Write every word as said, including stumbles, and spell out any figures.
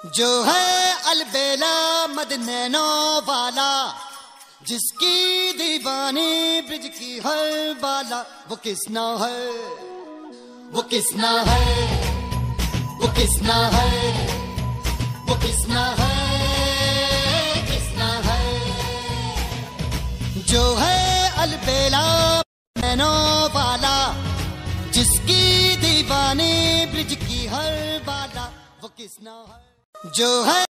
जो है अलबेला मदनैनो वाला, जिसकी दीवानी ब्रिज की हर बाला, वो किसना है, वो किसना है, वो किसना है, वो किसना है, किसना है। जो है अलबेला मदनैनो वाला, जिसकी दीवानी ब्रिज की हर बाला, वो किसना है। जो है